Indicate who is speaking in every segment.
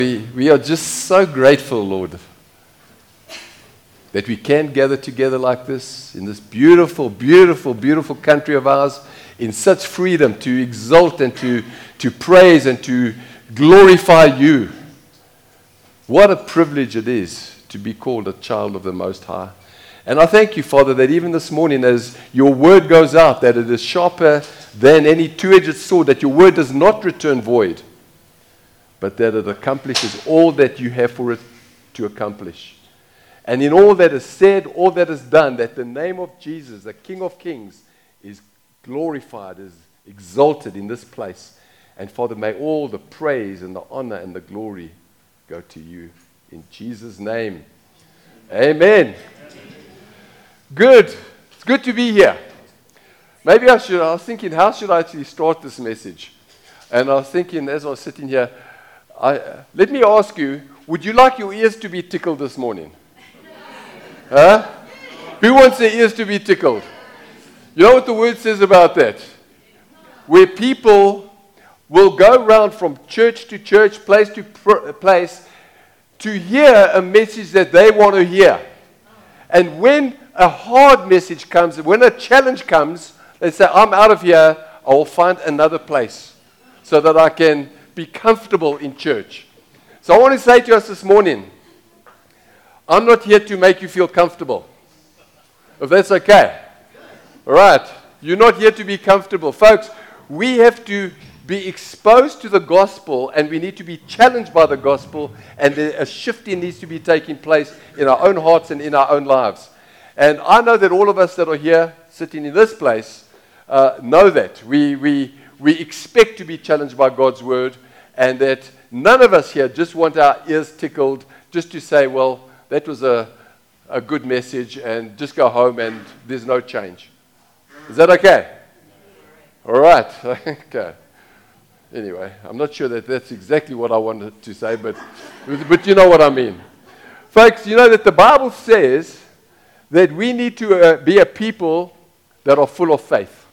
Speaker 1: We are just so grateful, Lord, that we can gather together like this in this beautiful, beautiful, beautiful country of ours in such freedom to exalt and to praise and to glorify you. What a privilege it is to be called a child of the Most High. And I thank you, Father, that even this morning as your word goes out, that it is sharper than any two-edged sword, that your word does not return void, but that it accomplishes all that you have for it to accomplish. And in all that is said, all that is done, that the name of Jesus, the King of Kings, is glorified, is exalted in this place. And Father, may all the praise and the honor and the glory go to you. In Jesus' name. Amen. Good. It's good to be here. Maybe I was thinking, how should I actually start this message? And I was thinking, as I was sitting here, let me ask you, would you like your ears to be tickled this morning? Huh? Who wants their ears to be tickled? You know what the word says about that? Where people will go around from church to church, place to place, to hear a message that they want to hear. And when a hard message comes, when a challenge comes, they say, I'm out of here, I will find another place so that I can be comfortable in church. So I want to say to us this morning, I'm not here to make you feel comfortable. If that's okay. All right. You're not here to be comfortable. Folks, we have to be exposed to the gospel and we need to be challenged by the gospel, and a shifting needs to be taking place in our own hearts and in our own lives. And I know that all of us that are here sitting in this place know that. We expect to be challenged by God's word, and that none of us here just want our ears tickled just to say, well, that was a good message, and just go home and there's no change. Is that okay? All right. Okay. Anyway, I'm not sure that that's exactly what I wanted to say, but you know what I mean. Folks, you know that the Bible says that we need to be a people that are full of faith.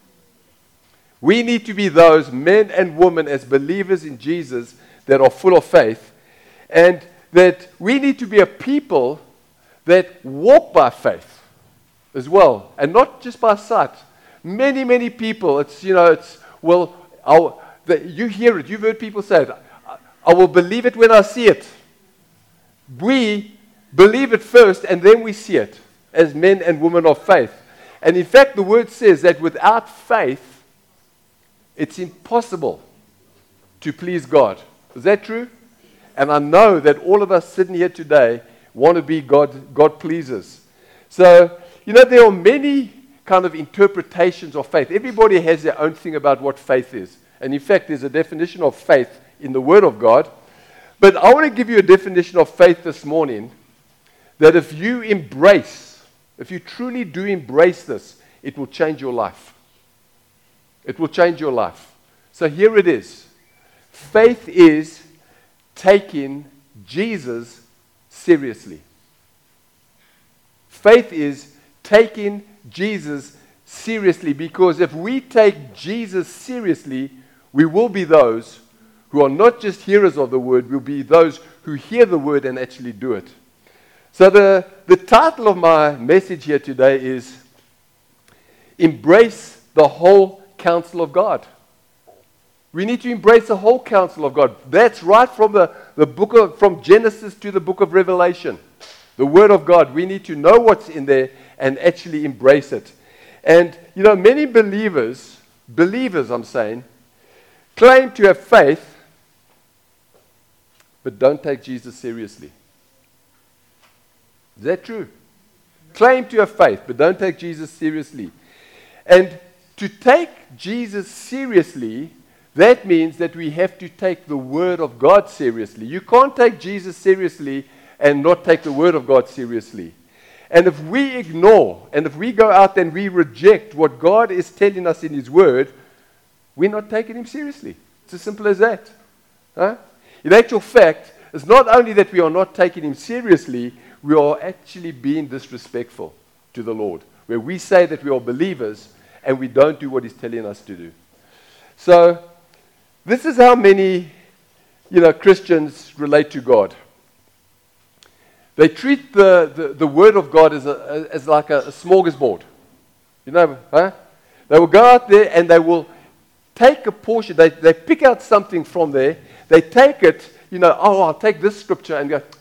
Speaker 1: We need to be those men and women as believers in Jesus that are full of faith, and that we need to be a people that walk by faith as well, and not just by sight. Many, many people, you hear it, you've heard people say it, I will believe it when I see it. We believe it first and then we see it as men and women of faith. And in fact, the word says that without faith, it's impossible to please God. Is that true? And I know that all of us sitting here today want to be God pleasers. So, there are many kind of interpretations of faith. Everybody has their own thing about what faith is. And in fact, there's a definition of faith in the Word of God. But I want to give you a definition of faith this morning, that if you truly do embrace this, it will change your life. It will change your life. So here it is. Faith is taking Jesus seriously. Faith is taking Jesus seriously, because if we take Jesus seriously, we will be those who are not just hearers of the word, we'll be those who hear the word and actually do it. So the title of my message here today is Embrace the Whole Counsel of God. We need to embrace the whole counsel of God. That's right from from Genesis to the book of Revelation. The Word of God. We need to know what's in there and actually embrace it. And, many believers I'm saying, claim to have faith, but don't take Jesus seriously. Is that true? Claim to have faith, but don't take Jesus seriously. And to take Jesus seriously, that means that we have to take the Word of God seriously. You can't take Jesus seriously and not take the Word of God seriously. And if we ignore, and if we go out and we reject what God is telling us in His Word, we're not taking Him seriously. It's as simple as that. Huh? In actual fact, it's not only that we are not taking Him seriously, we are actually being disrespectful to the Lord, where we say that we are believers and we don't do what He's telling us to do. So, this is how many Christians relate to God. They treat the Word of God as like a smorgasbord. Huh? They will go out there and they will take a portion. They pick out something from there. They take it, I'll take this scripture and go,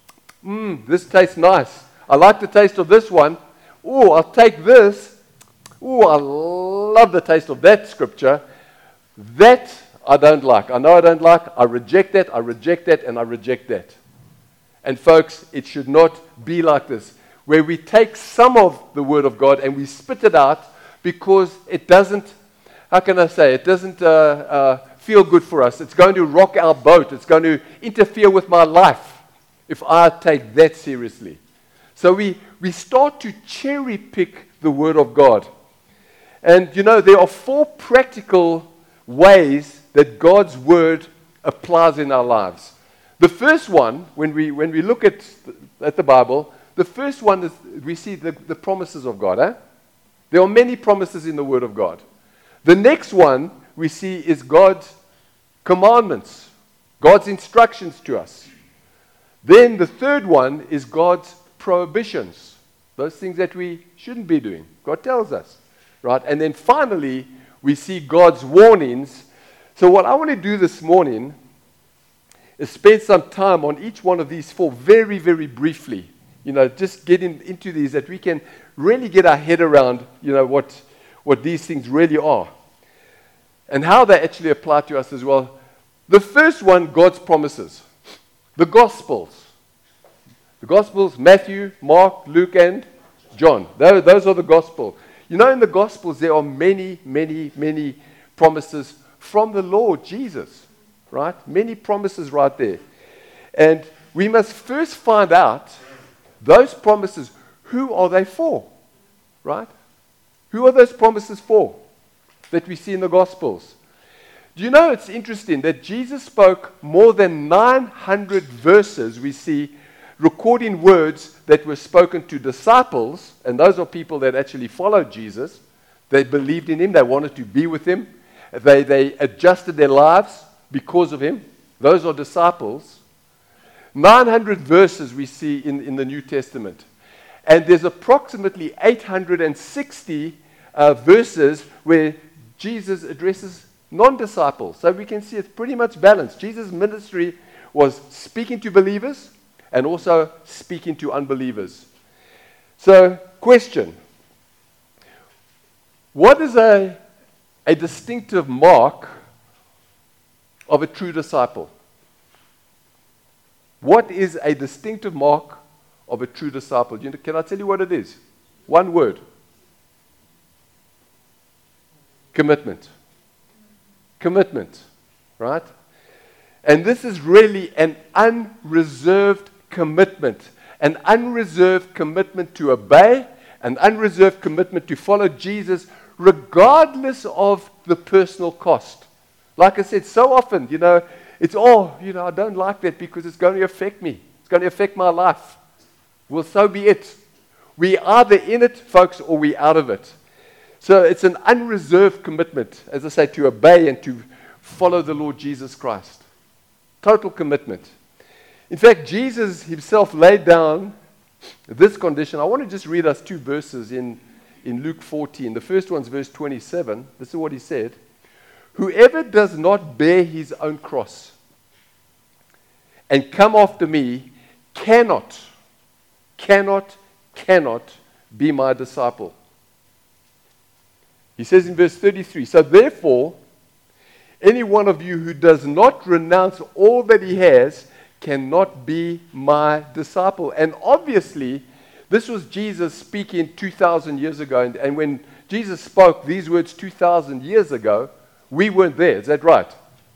Speaker 1: this tastes nice. I like the taste of this one. Oh, I'll take this. Oh, I love the taste of that scripture. That I don't like. I know I don't like. I reject that, and I reject that. And folks, it should not be like this, where we take some of the Word of God and we spit it out because it doesn't, it doesn't feel good for us. It's going to rock our boat. It's going to interfere with my life if I take that seriously. So we start to cherry pick the Word of God. And there are 4 practical ways that God's Word applies in our lives. The first one, when we look at the Bible, the first one is we see the promises of God. There are many promises in the Word of God. The next one we see is God's commandments, God's instructions to us. Then the third one is God's prohibitions, those things that we shouldn't be doing. God tells us, right? And then finally, we see God's warnings. So what I want to do this morning is spend some time on each one of these 4 very, very briefly. Just get into these that we can really get our head around, what these things really are and how they actually apply to us as well. The first one, God's promises. The Gospels. The Gospels, Matthew, Mark, Luke, and John. Those are the Gospels. In the Gospels, there are many, many, many promises from the Lord Jesus, right? Many promises right there. And we must first find out those promises, who are they for, right? Who are those promises for that we see in the Gospels? Do you know it's interesting that Jesus spoke more than 900 verses we see recording words that were spoken to disciples, and those are people that actually followed Jesus. They believed in him. They wanted to be with him. They adjusted their lives because of him. Those are disciples. 900 verses we see in the New Testament. And there's approximately 860 verses where Jesus addresses non-disciples. So we can see it's pretty much balanced. Jesus' ministry was speaking to believers and also speaking to unbelievers. So, question. What is a distinctive mark of a true disciple? What is a distinctive mark of a true disciple? Can I tell you what it is? One word. Commitment. Commitment, right? And this is really an unreserved commitment. An unreserved commitment to obey, an unreserved commitment to follow Jesus regardless of the personal cost. Like I said, so often, it's, I don't like that because it's going to affect me. It's going to affect my life. Well, so be it. We either in it, folks, or we out of it. So it's an unreserved commitment, as I say, to obey and to follow the Lord Jesus Christ. Total commitment. In fact, Jesus himself laid down this condition. I want to just read us 2 verses in Luke 14. The first one's verse 27. This is what he said. Whoever does not bear his own cross and come after me cannot be my disciple. He says in verse 33, so therefore, any one of you who does not renounce all that he has cannot be my disciple. And obviously, this was Jesus speaking 2,000 years ago. And when Jesus spoke these words 2,000 years ago, we weren't there. Is that right?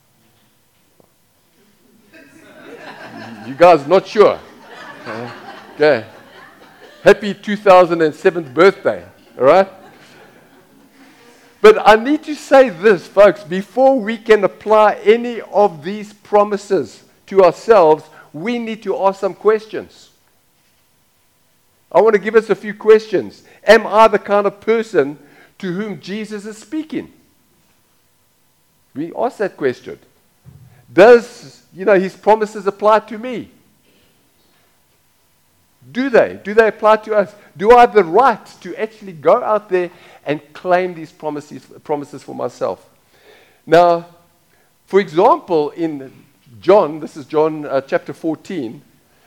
Speaker 1: You guys not sure? Okay. Happy 2007th birthday. All right? But I need to say this, folks, before we can apply any of these promises to ourselves, we need to ask some questions. I want to give us a few questions. Am I the kind of person to whom Jesus is speaking? We ask that question. Does, his promises apply to me? Do they? Do they apply to us? Do I have the right to actually go out there and claim these promises for myself? Now, for example, in John, this is John chapter 14,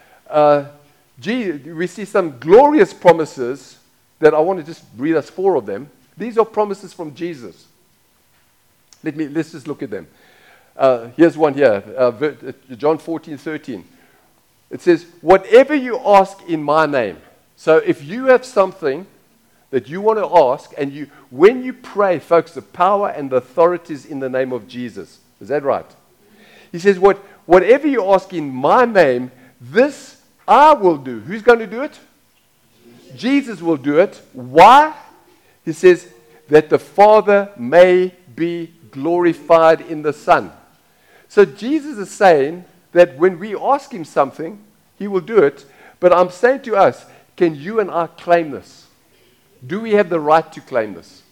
Speaker 1: we see some glorious promises that I want to just read us 4 of them. These are promises from Jesus. Let's just look at them. Here's one here, John 14:13. It says, whatever you ask in my name. So if you have something that you want to ask, and when you pray, folks, the power and the authority is in the name of Jesus. Is that right? He says, whatever you ask in my name, this I will do. Who's going to do it? Jesus will do it. Why? He says, that the Father may be glorified in the Son. So Jesus is saying that when we ask him something, he will do it. But I'm saying to us, can you and I claim this? Do we have the right to claim this?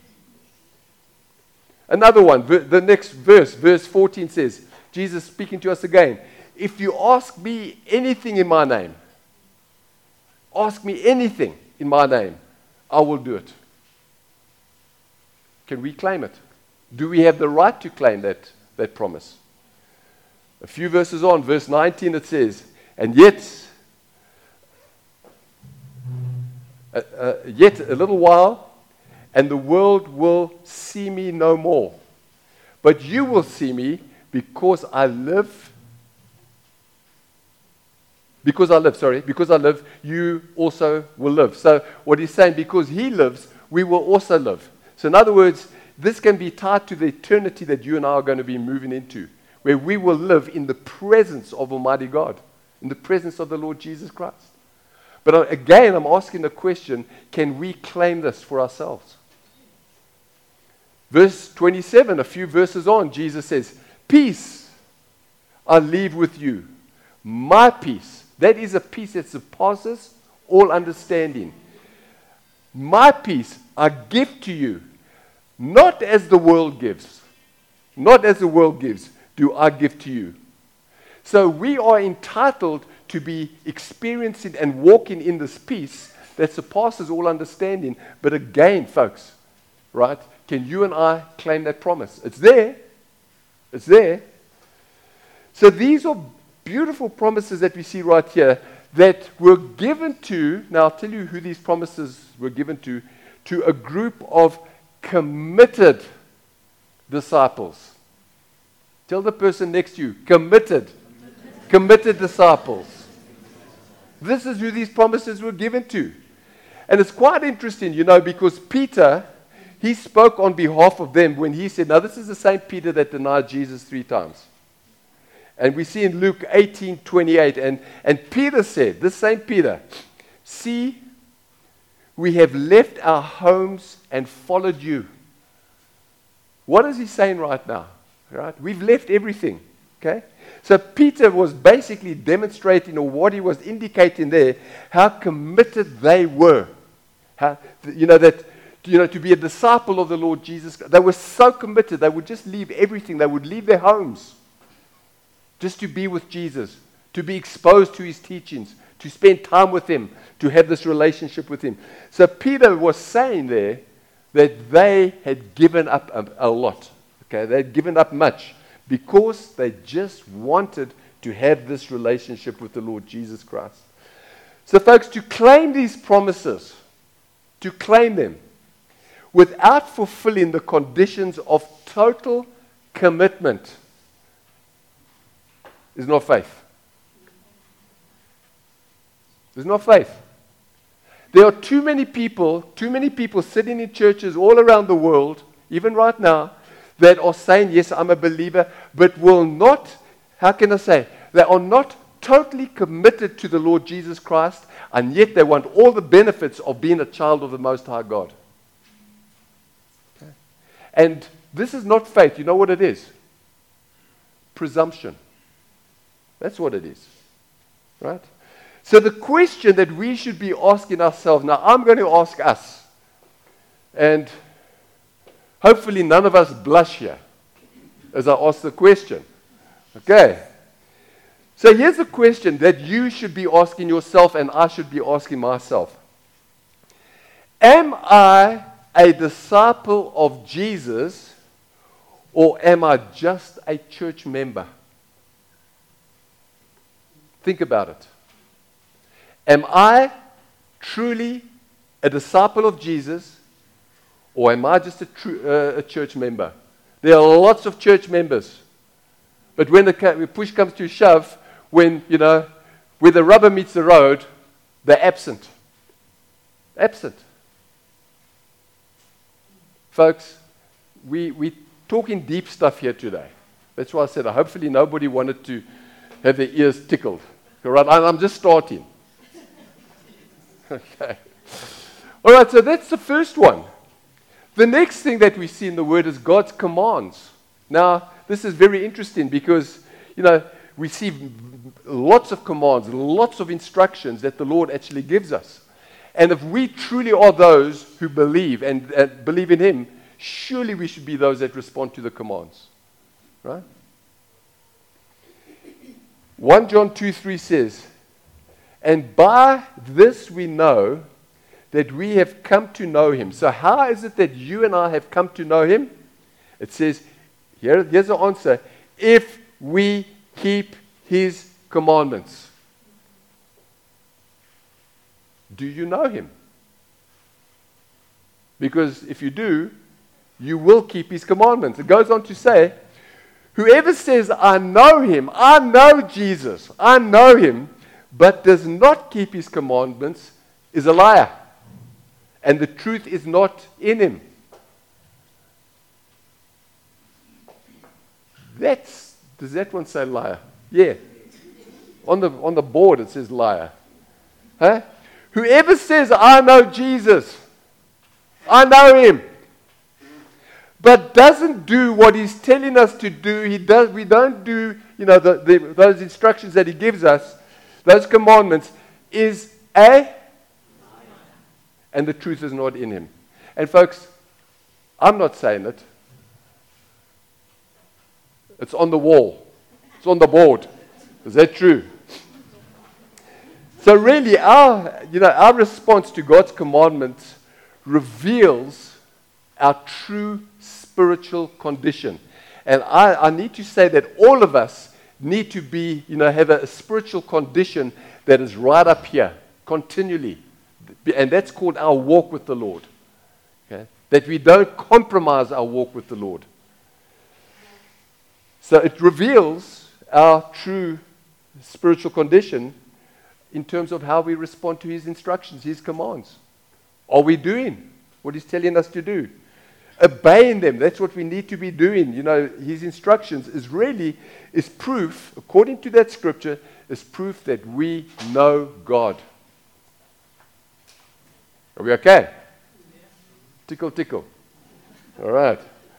Speaker 1: Another one, the next verse 14 says, Jesus speaking to us again, if you ask me anything in my name, ask me anything in my name, I will do it. Can we claim it? Do we have the right to claim that promise? A few verses on, verse 19, it says, and yet a little while, and the world will see me no more. But you will see me because I live. Because I live, you also will live. So what he's saying, because he lives, we will also live. So in other words, this can be tied to the eternity that you and I are going to be moving into, where we will live in the presence of Almighty God, in the presence of the Lord Jesus Christ. But again, I'm asking the question, can we claim this for ourselves? Verse 27, a few verses on, Jesus says, peace I leave with you, my peace. That is a peace that surpasses all understanding. My peace I give to you, not as the world gives. Not as the world gives, do I give to you. So we are entitled to be experiencing and walking in this peace that surpasses all understanding. But again, folks, right, can you and I claim that promise? It's there. It's there. So these are beautiful promises that we see right here that were given to, now I'll tell you who these promises were given to a group of committed disciples. Tell the person next to you, committed disciples. This is who these promises were given to. And it's quite interesting, because Peter, he spoke on behalf of them when he said, now this is the same Peter that denied Jesus 3 times. And we see in Luke 18:28, and Peter said, this same Peter, see, we have left our homes and followed you. What is he saying right now? Right? We've left everything. Okay? So Peter was basically demonstrating, or what he was indicating there, how committed they were. How, to be a disciple of the Lord Jesus. They were so committed, they would just leave everything. They would leave their homes just to be with Jesus, to be exposed to his teachings, to spend time with him, to have this relationship with him. So Peter was saying there that they had given up a lot. Okay, they had given up much because they just wanted to have this relationship with the Lord Jesus Christ. So folks, to claim these promises, to claim them, without fulfilling the conditions of total commitment is not faith. It's not faith. There are too many people sitting in churches all around the world, even right now, that are saying, yes, I'm a believer, but will not, they are not totally committed to the Lord Jesus Christ, and yet they want all the benefits of being a child of the Most High God. Okay. And this is not faith. You know what it is? Presumption. That's what it is. Right? So the question that we should be asking ourselves, now I'm going to ask us, and hopefully none of us blush here as I ask the question, Okay. So here's a question that you should be asking yourself and I should be asking myself. Am I a disciple of Jesus or am I just a church member? Think about it. Am I truly a disciple of Jesus or am I just a church member? There are lots of church members. But when the push comes to shove, when the rubber meets the road, they're absent. Absent. Folks, we're talking deep stuff here today. That's why I said hopefully nobody wanted to have their ears tickled. All right, I'm just starting. Okay. All right, so that's the first one. The next thing that we see in the Word is God's commands. Now, this is very interesting because, we see lots of commands, lots of instructions that the Lord actually gives us. And if we truly are those who believe and believe in Him, surely we should be those that respond to the commands. Right? 1 John 2:3 says, "And by this we know that we have come to know Him." So how is it that you and I have come to know Him? It says, here's the answer, if we keep His commandments. Do you know Him? Because if you do, you will keep His commandments. It goes on to say, whoever says, I know Him, I know Jesus, I know Him, but does not keep His commandments is a liar. And the truth is not in him. Does that one say liar? Yeah. On the board it says liar. Huh? Whoever says, I know Jesus, I know Him, but doesn't do what He's telling us to do, we don't do, those instructions that He gives us, those commandments, is and the truth is not in him. And folks, I'm not saying it. It's on the wall. It's on the board. Is that true? So really, our response to God's commandments reveals our true spiritual condition. And I need to say that all of us need to be, have a spiritual condition that is right up here, continually. And that's called our walk with the Lord. Okay? That we don't compromise our walk with the Lord. So it reveals our true spiritual condition in terms of how we respond to His instructions, His commands. Are we doing what He's telling us to do? Obeying them, that's what we need to be doing. His instructions is proof, according to that scripture, is proof that we know God. Are we okay? Tickle, tickle. All right.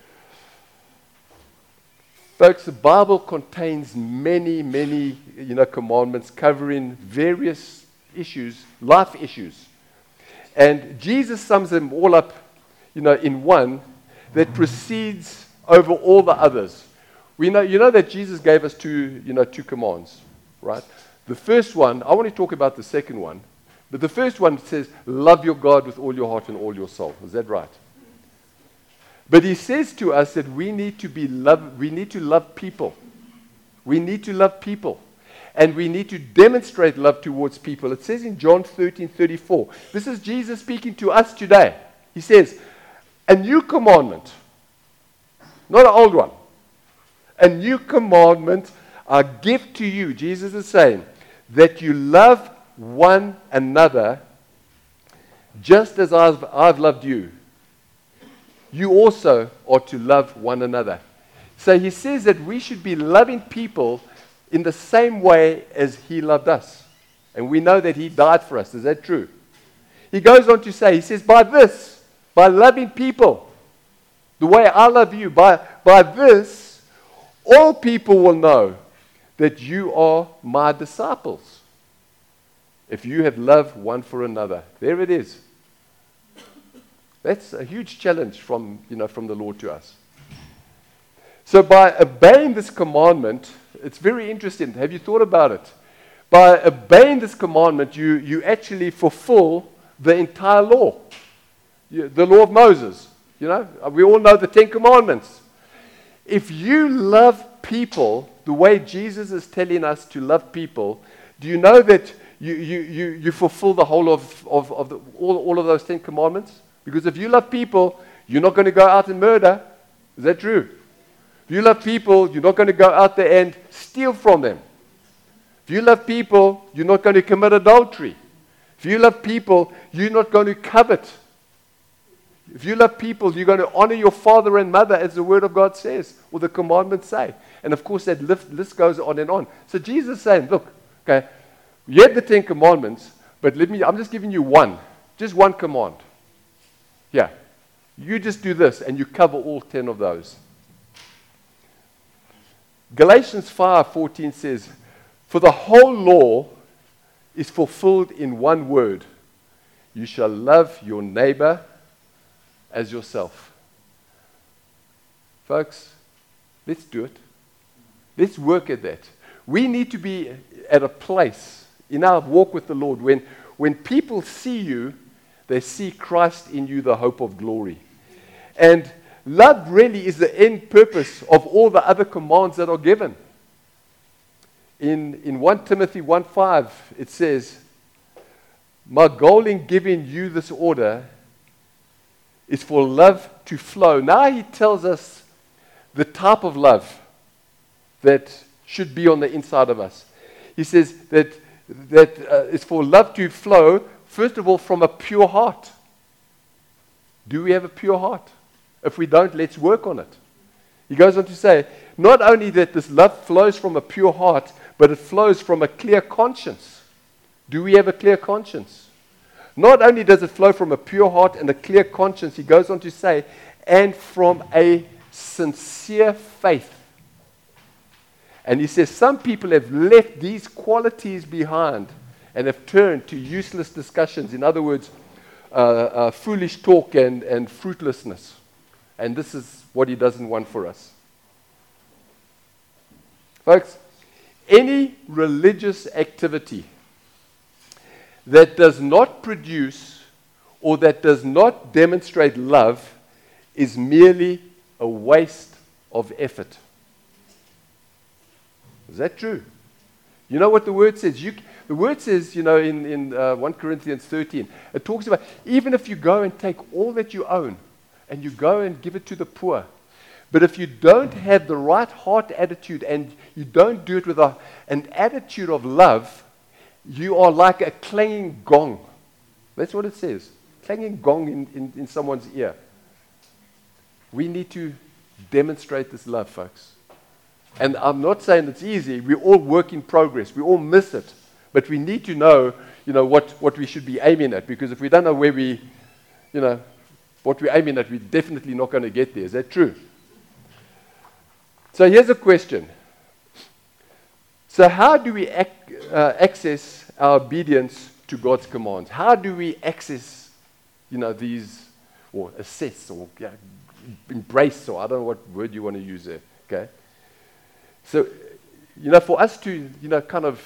Speaker 1: Folks, the Bible contains many, many, commandments covering various issues, life issues. And Jesus sums them all up, in one that precedes over all the others. We know, that Jesus gave us two commands, right? The first one, I want to talk about the second one. But the first one says, love your God with all your heart and all your soul. Is that right? But He says to us that we need to love people. We need to love people. And we need to demonstrate love towards people. It says in John 13:34. This is Jesus speaking to us today. He says, a new commandment, not an old one. A new commandment I give to you, Jesus is saying, that you love one another just as I've loved you. You also are to love one another. So He says that we should be loving people in the same way as He loved us. And we know that He died for us. Is that true? He goes on to say, He says, by loving people, the way I love you, by this, all people will know that you are my disciples. If you have love one for another. There it is. That's a huge challenge from the Lord to us. So by obeying this commandment, It's very interesting. Have you thought about it? By obeying this commandment, you actually fulfill the entire law. The law of Moses. You know, we all know the Ten Commandments. If you love people the way Jesus is telling us to love people, do you know that you fulfill the whole of all of those 10 commandments? Because if you love people, you're not going to go out and murder. Is that true? If you love people, you're not going to go out there and steal from them. If you love people, you're not going to commit adultery. If you love people, you're not going to covet. If you love people, you're going to honor your father and mother, as the Word of God says, or the commandments say. And of course, that list goes on and on. So Jesus is saying, look, okay, you have the 10 commandments, but I'm just giving you one, just one command. Yeah, you just do this, and you cover all 10 of those. Galatians 5:14 says, for the whole law is fulfilled in one word. You shall love your neighbor as yourself. Folks, let's do it. Let's work at that. We need to be at a place in our walk with the Lord when people see you, they see Christ in you, the hope of glory. And love really is the end purpose of all the other commands that are given. In 1 Timothy 1:5, it says, my goal in giving you this order is for love to flow. Now he tells us the type of love that should be on the inside of us. He says that it's for love to flow, first of all, from a pure heart. Do we have a pure heart? If we don't, let's work on it. He goes on to say, not only that this love flows from a pure heart, but it flows from a clear conscience. Do we have a clear conscience? Not only does it flow from a pure heart and a clear conscience, he goes on to say, and from a sincere faith. And he says some people have left these qualities behind and have turned to useless discussions. In other words, foolish talk and fruitlessness. And this is what he doesn't want for us. Folks, any religious activity that does not produce or that does not demonstrate love is merely a waste of effort. Is that true? You know what the word says? The word says, in 1 Corinthians 13, it talks about even if you go and take all that you own and you go and give it to the poor, but if you don't have the right heart attitude and you don't do it with an attitude of love, you are like a clanging gong. That's what it says. Clanging gong in someone's ear. We need to demonstrate this love, folks. And I'm not saying it's easy. We all work in progress. We all miss it. But we need to know, what we should be aiming at. Because if we don't know where what we're aiming at, we're definitely not going to get there. Is that true? So here's a question. So how do we access our obedience to God's commands? How do we access, these, or assess, or embrace, or I don't know what word you want to use there, okay? So, for us to, kind of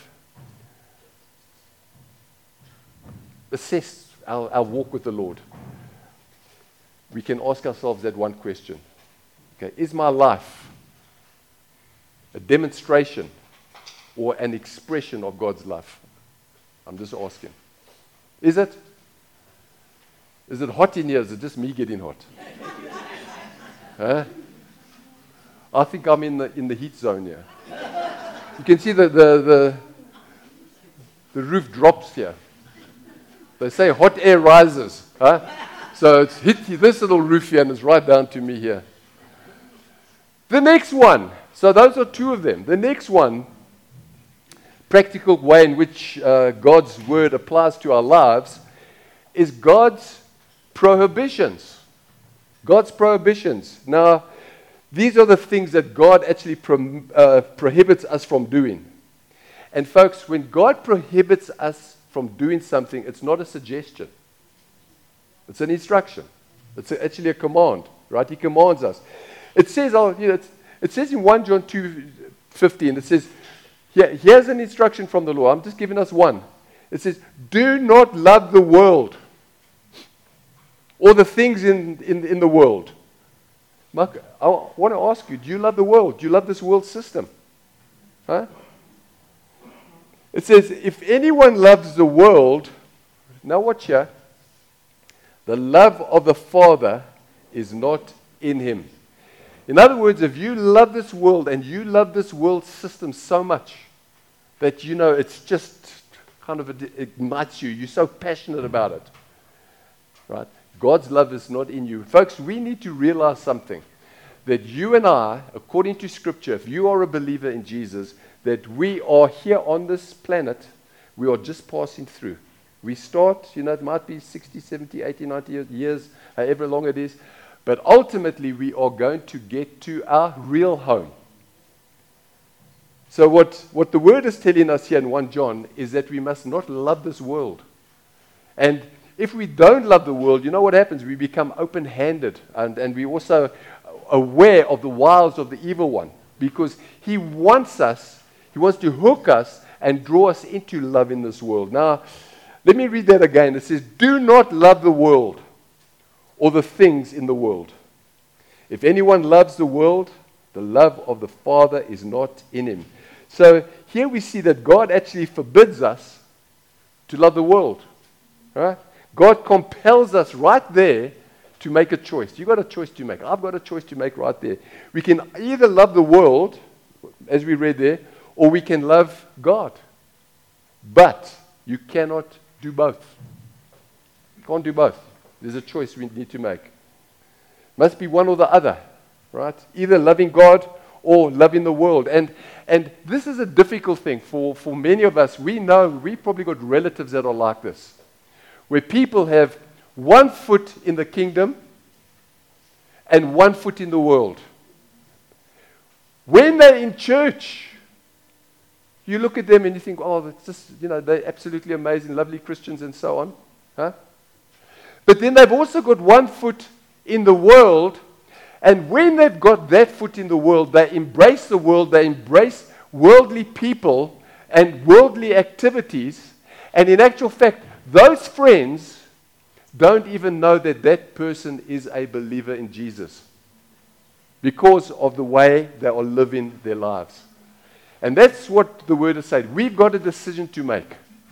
Speaker 1: assess our walk with the Lord, we can ask ourselves that one question. Okay, is my life a demonstration or an expression of God's love? I'm just asking. Is it? Is it hot in here? Is it just me getting hot? Huh? I think I'm in the heat zone here. You can see the roof drops here. They say hot air rises. Huh? So it's hit this little roof here and it's right down to me here. The next one. So those are two of them. The next one, practical way in which God's word applies to our lives, is God's prohibitions. God's prohibitions. Now, these are the things that God actually prohibits us from doing. And folks, when God prohibits us from doing something, it's not a suggestion. It's an instruction. It's actually a command, right? He commands us. It says, it says in 1 John 2, 15. It says, here's an instruction from the law. I'm just giving us one. It says, do not love the world or the things in the world. Mark, I want to ask you, do you love the world? Do you love this world system? Huh? It says, if anyone loves the world, now watch here, the love of the Father is not in him. In other words, if you love this world and you love this world system so much that you know it's just kind of ignites you, you're so passionate about it, right? God's love is not in you. Folks, we need to realize something, that you and I, according to Scripture, if you are a believer in Jesus, that we are here on this planet, we are just passing through. We start, it might be 60, 70, 80, 90 years, however long it is, but ultimately we are going to get to our real home. So what the Word is telling us here in 1 John is that we must not love this world. And if we don't love the world, you know what happens? We become open-handed, and we also aware of the wiles of the evil one, because he wants to hook us and draw us into love in this world. Now, let me read that again. It says, do not love the world or the things in the world. If anyone loves the world, the love of the Father is not in him. So here we see that God actually forbids us to love the world. Right? God compels us right there to make a choice. You've got a choice to make. I've got a choice to make right there. We can either love the world, as we read there, or we can love God. But you cannot do both. You can't do both. There's a choice we need to make. Must be one or the other, right? Either loving God or loving the world. And this is a difficult thing for many of us. We know we've probably got relatives that are like this, where people have one foot in the kingdom and one foot in the world. When they're in church, you look at them and you think, oh, it's just, they're absolutely amazing, lovely Christians and so on. Huh? But then they've also got one foot in the world, and when they've got that foot in the world, they embrace the world, they embrace worldly people and worldly activities, and in actual fact, those friends don't even know that that person is a believer in Jesus because of the way they are living their lives. And that's what the Word has said. We've got a decision to make.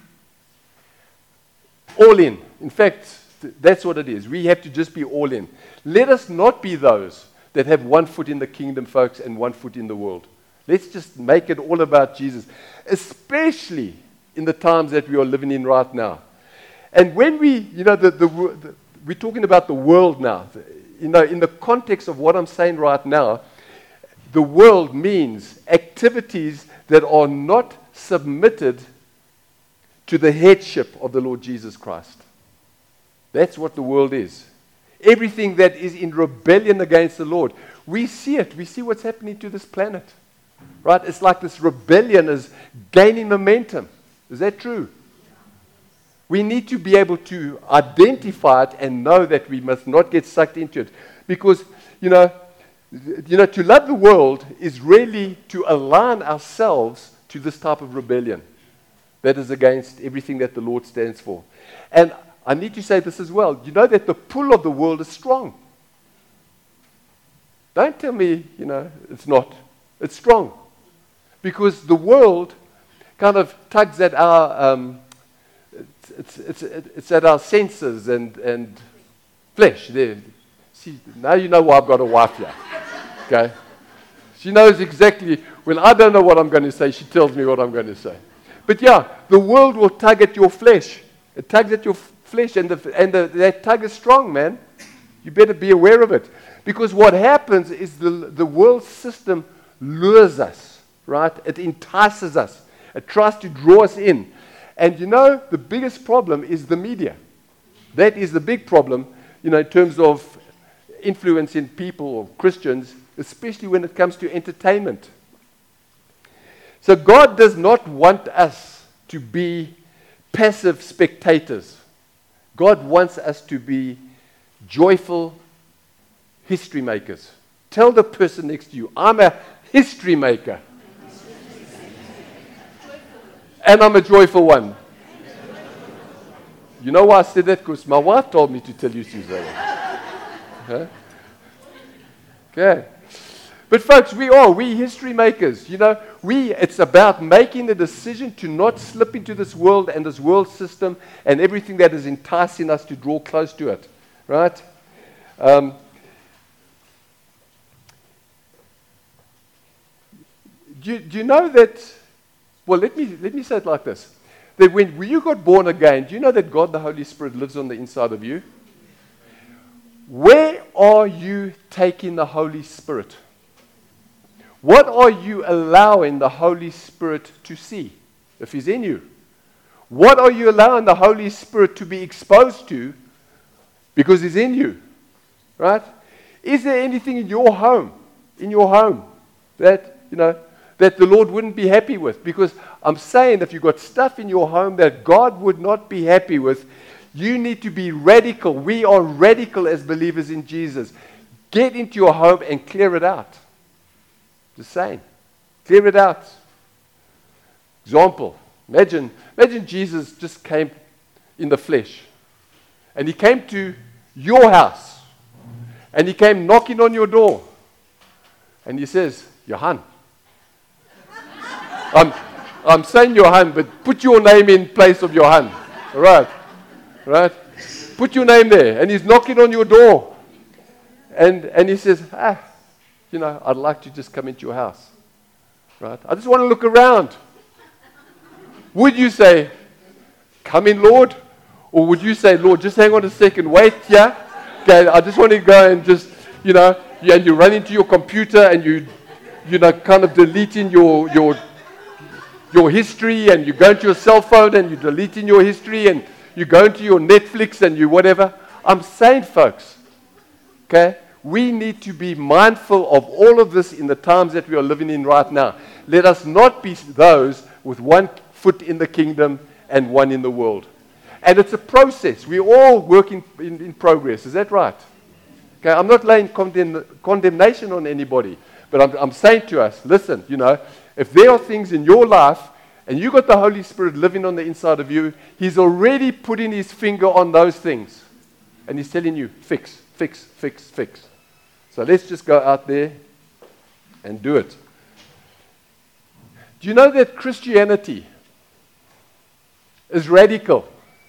Speaker 1: All in. In fact, that's what it is. We have to just be all in. Let us not be those that have one foot in the kingdom, folks, and one foot in the world. Let's just make it all about Jesus, especially in the times that we are living in right now. And when we're talking about the world now, in the context of what I'm saying right now, the world means activities that are not submitted to the headship of the Lord Jesus Christ. That's what the world is. Everything that is in rebellion against the Lord. We see it. We see what's happening to this planet. Right? It's like this rebellion is gaining momentum. Is that true? We need to be able to identify it and know that we must not get sucked into it. Because, to love the world is really to align ourselves to this type of rebellion that is against everything that the Lord stands for. And I need to say this as well. You know that the pull of the world is strong. Don't tell me, it's not. It's strong. Because the world kind of tugs at our... It's at our senses and flesh. There. See, now you know why I've got a wife here. Okay? She knows exactly, when I don't know what I'm going to say, she tells me what I'm going to say. But yeah, the world will tug at your flesh. It tugs at your flesh, and that tug is strong, man. You better be aware of it. Because what happens is the world system lures us, right? It entices us. It tries to draw us in. And the biggest problem is the media. That is the big problem, in terms of influencing people or Christians, especially when it comes to entertainment. So God does not want us to be passive spectators. God wants us to be joyful history makers. Tell the person next to you, I'm a history maker. And I'm a joyful one. You know why I said that? Because my wife told me to tell you, Susanna. Huh? Okay. But folks, we history makers. You know, it's about making the decision to not slip into this world and this world system and everything that is enticing us to draw close to it. Right? Do you know that, well, let me say it like this. That when you got born again, do you know that God the Holy Spirit lives on the inside of you? Where are you taking the Holy Spirit? What are you allowing the Holy Spirit to see if He's in you? What are you allowing the Holy Spirit to be exposed to because He's in you? Right? Is there anything in your home, that, you know, that the Lord wouldn't be happy with? Because I'm saying if you've got stuff in your home that God would not be happy with, you need to be radical. We are radical as believers in Jesus. Get into your home and clear it out. Just saying. Clear it out. Example. Imagine Jesus just came in the flesh. And He came to your house. And He came knocking on your door. And He says, Johan. I'm saying Johan, but put your name in place of Johan. All right? Right? Put your name there. And He's knocking on your door. And He says, you know, I'd like to just come into your house. Right? I just want to look around. Would you say, come in, Lord? Or would you say, Lord, just hang on a second, wait, yeah? Okay, I just want to go and just, you know, and you run into your computer and you know, kind of deleting your history, and you go into your cell phone and you're deleting your history, and you go into your Netflix and you whatever. I'm saying, folks, okay, we need to be mindful of all of this in the times that we are living in right now. Let us not be those with one foot in the kingdom and one in the world. And it's a process. We're all working in progress. Is that right? Okay, I'm not laying condemnation on anybody, but I'm saying to us, listen, you know, if there are things in your life and you've got the Holy Spirit living on the inside of you, He's already putting His finger on those things. And He's telling you, fix, fix, fix, fix. So let's just go out there and do it. Do you know that Christianity is radical?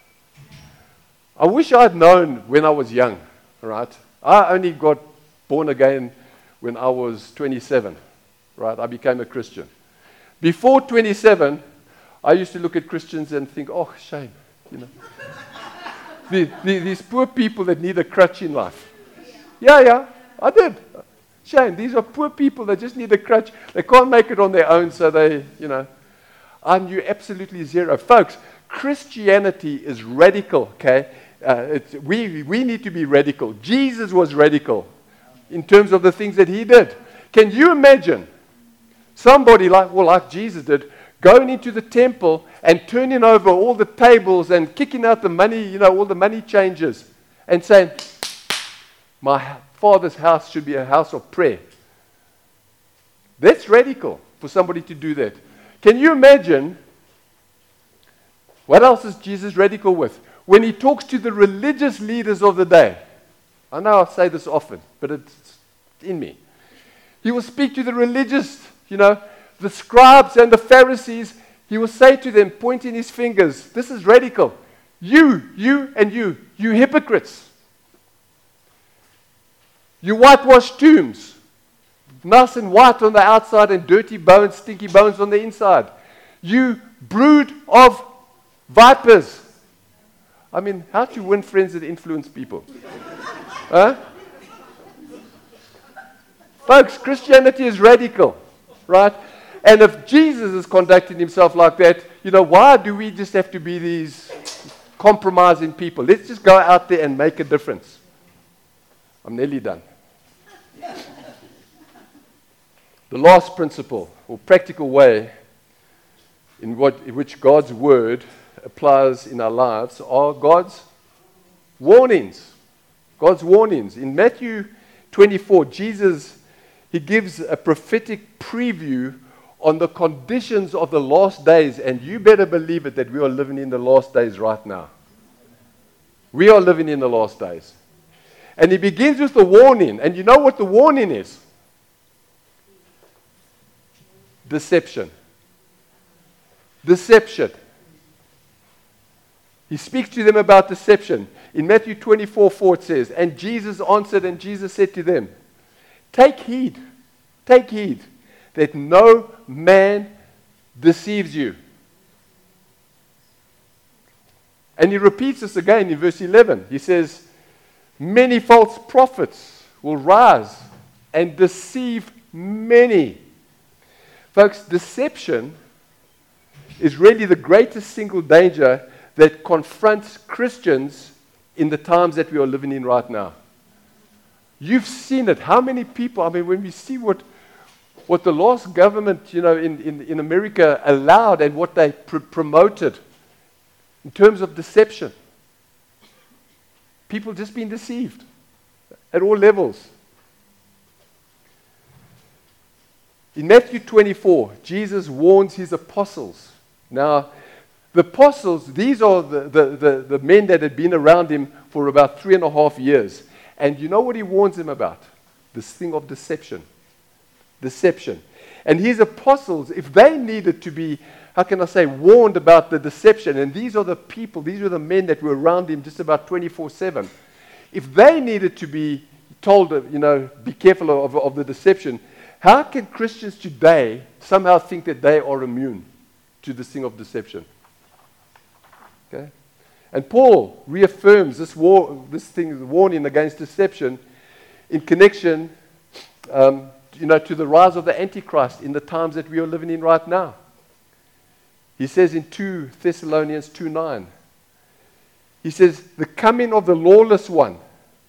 Speaker 1: I wish I'd known when I was young, right? I only got born again when I was 27, right? I became a Christian. Before 27, I used to look at Christians and think, oh, shame, you know. These poor people that need a crutch in life. Yeah, I did. Shame, these are poor people that just need a crutch. They can't make it on their own, so they, you know. I knew absolutely zero. Folks, Christianity is radical, okay? We need to be radical. Jesus was radical in terms of the things that He did. Can you imagine somebody like Jesus did, going into the temple and turning over all the tables and kicking out the money, you know, all the money changers, and saying, my Father's house should be a house of prayer? That's radical for somebody to do that. Can you imagine what else is Jesus radical with? When He talks to the religious leaders of the day. I know I say this often, but it's in me. He will speak to the religious, you know, the scribes and the Pharisees. He will say to them, pointing His fingers, this is radical. You hypocrites. You whitewashed tombs, nice and white on the outside and dirty bones, stinky bones on the inside. You brood of vipers. I mean, how to win friends that influence people? Huh? Folks, Christianity is radical, right? And if Jesus is conducting Himself like that, you know, why do we just have to be these compromising people? Let's just go out there and make a difference. I'm nearly done. The last principle, or practical way in which God's Word applies in our lives, are God's warnings. God's warnings. In Matthew 24, Jesus, He gives a prophetic preview on the conditions of the last days, and you better believe it that we are living in the last days right now. We are living in the last days. And he begins with the warning. And you know what the warning is? Deception. Deception. He speaks to them about deception. In Matthew 24:4 it says, "And Jesus answered, and Jesus said to them, take heed, that no man deceives you." And he repeats this again in verse 11. He says, "Many false prophets will rise and deceive many." Folks, deception is really the greatest single danger that confronts Christians in the times that we are living in right now. You've seen it. How many people, I mean, when we see what the last government, in America allowed and what they promoted in terms of deception. People just being deceived at all levels. In Matthew 24, Jesus warns his apostles. Now, the apostles, these are the men that had been around him for about 3.5 years. And you know what he warns them about? This thing of deception. Deception. And his apostles, if they needed to be, warned about the deception, and these are the people, these are the men that were around him just about 24/7. If they needed to be told, be careful of the deception, how can Christians today somehow think that they are immune to this thing of deception? Okay? And Paul reaffirms this warning against deception in connection, to the rise of the Antichrist in the times that we are living in right now. He says in 2 Thessalonians 2:9, he says, the coming of the lawless one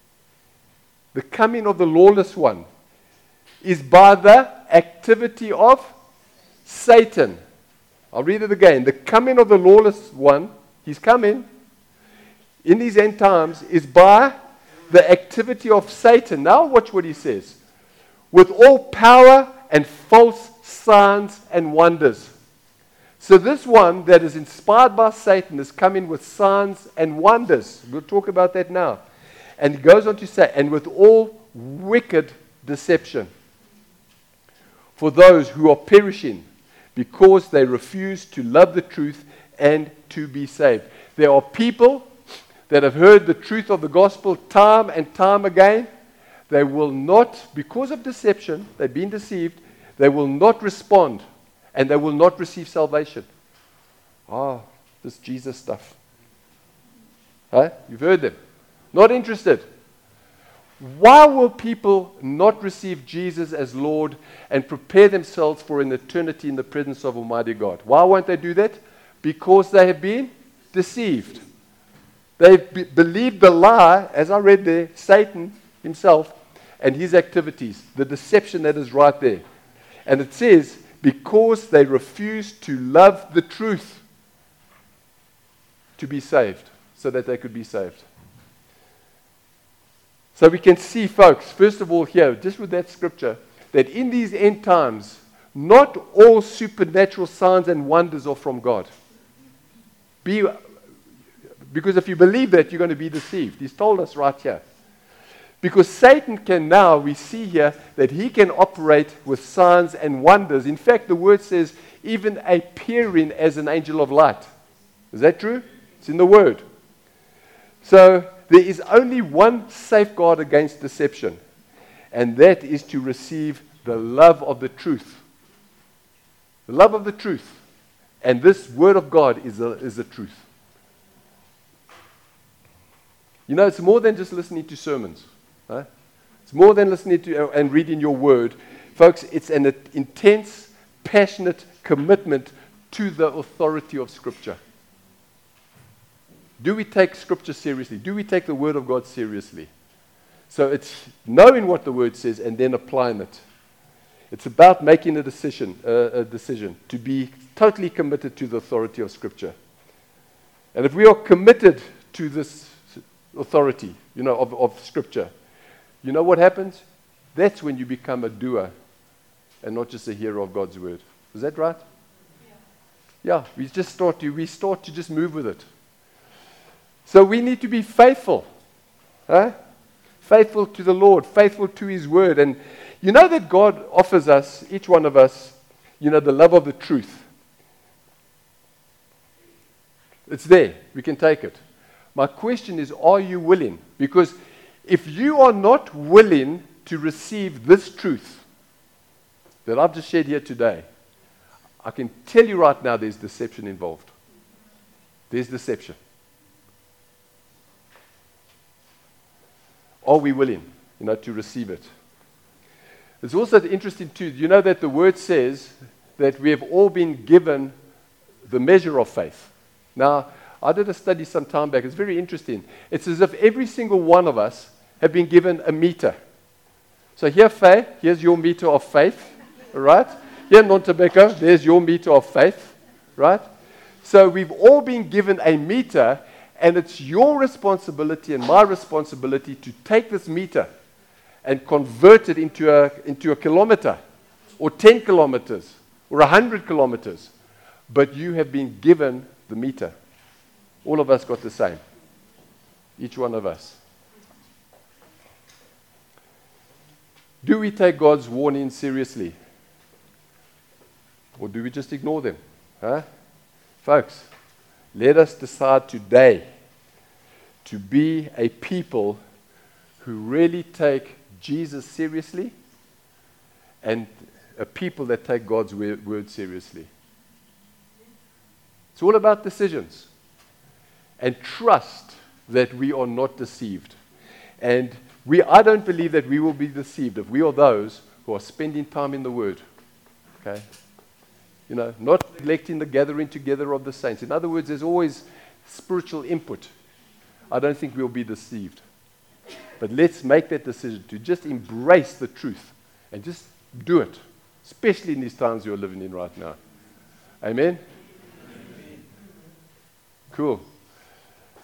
Speaker 1: is by the activity of Satan. I'll read it again. The coming of the lawless one, he's coming in these end times, is by the activity of Satan. Now watch what he says. With all power and false signs and wonders. So this one that is inspired by Satan is coming with signs and wonders. We'll talk about that now. And he goes on to say, and with all wicked deception for those who are perishing because they refuse to love the truth and to be saved. There are people that have heard the truth of the gospel time and time again. They will not, because of deception, they've been deceived, they will not respond and they will not receive salvation. This Jesus stuff. Huh? You've heard them. Not interested. Why will people not receive Jesus as Lord and prepare themselves for an eternity in the presence of Almighty God? Why won't they do that? Because they have been deceived. They believed the lie, as I read there, Satan himself and his activities, the deception that is right there. And it says, because they refuse to love the truth to be saved, so that they could be saved. So we can see, folks, first of all here, just with that scripture, that in these end times, not all supernatural signs and wonders are from God. Because if you believe that, you're going to be deceived. He's told us right here. Because Satan can now, we see here, that he can operate with signs and wonders. In fact, the word says, even appearing as an angel of light. Is that true? It's in the word. So, there is only one safeguard against deception, and that is to receive the love of the truth. The love of the truth. And this word of God is the truth. It's more than just listening to sermons. Huh? It's more than listening to and reading your word. Folks, it's an intense, passionate commitment to the authority of Scripture. Do we take Scripture seriously? Do we take the Word of God seriously? So it's knowing what the Word says and then applying it. It's about making a decision to be totally committed to the authority of Scripture. And if we are committed to this authority, of Scripture, you know what happens? That's when you become a doer and not just a hearer of God's Word. Is that right? Yeah, we start to just move with it. So we need to be faithful. Huh? Faithful to the Lord, faithful to His Word. And you know that God offers us, each one of us, the love of the truth. It's there. We can take it. My question is, are you willing? Because if you are not willing to receive this truth that I've just shared here today, I can tell you right now there's deception involved. There's deception. Are we willing, to receive it? It's also interesting too, you know that the Word says that we have all been given the measure of faith. Now, I did a study some time back. It's very interesting. It's as if every single one of us have been given a meter. So here, Faye, here's your meter of faith, right? Here, Nontobeko, there's your meter of faith, right? So we've all been given a meter, and it's your responsibility and my responsibility to take this meter and convert it into a kilometer, or 10 kilometers, or 100 kilometers. But you have been given the meter. All of us got the same. Each one of us. Do we take God's warnings seriously? Or do we just ignore them? Huh? Folks, let us decide today to be a people who really take Jesus seriously and a people that take God's word seriously. It's all about decisions. And trust that we are not deceived. And I don't believe that we will be deceived if we are those who are spending time in the Word. Okay? Not neglecting the gathering together of the saints. In other words, there's always spiritual input. I don't think we'll be deceived. But let's make that decision to just embrace the truth and just do it, especially in these times we're living in right now. Amen? Cool.